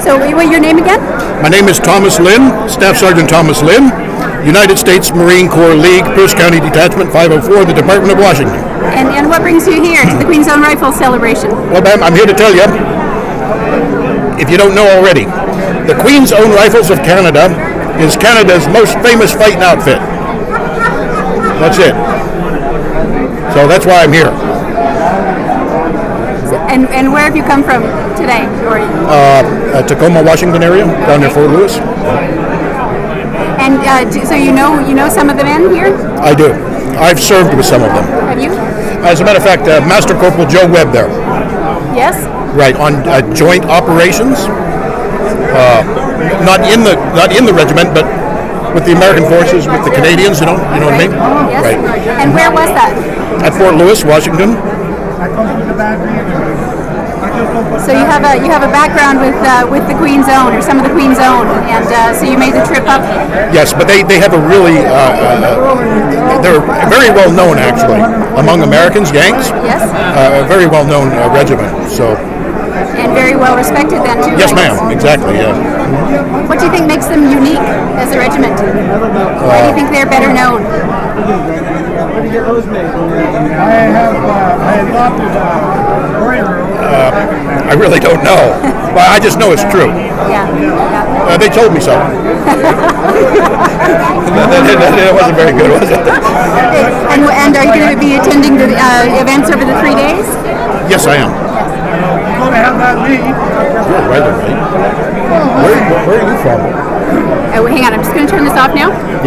So, what your name again? My name is Thomas Lynn, Staff Sergeant Thomas Lynn, United States Marine Corps League, Pierce County Detachment 504, the Department of Washington. And what brings you here to the Queen's Own Rifle celebration? Well, ma'am, I'm here to tell you, if you don't know already, the Queen's Own Rifles of Canada is Canada's most famous fighting outfit. That's it. So that's why I'm here. And where have you come from today? Tacoma, Washington area, down near Fort Lewis. And so you know some of the men here? I do. I've served with some of them. Have you? As a matter of fact, Master Corporal Joe Webb there. Yes. Right, on joint operations. Not in the regiment, but with the American forces, with the Canadians. You know what I mean? Yes. Right. And where was that? At Fort Lewis, Washington. So you have a background with the Queen's Own, or some of the Queen's Own, and so you made the trip up. Yes, but they have a really they're very well known actually among Americans, Yanks. Yes. A very well known regiment. So. And very well respected then too. Yes, ma'am. Exactly. Yeah. What do you think makes them unique as a regiment? Why do you think they're better known? I really don't know, but I just know it's true. Yeah. They told me so. That wasn't very good, was it? And are you going to be attending the events over the 3 days? Yes, I am. Going to have that lead. You're right, right. Where are you from? Oh, hang on, I'm just going to turn this off now.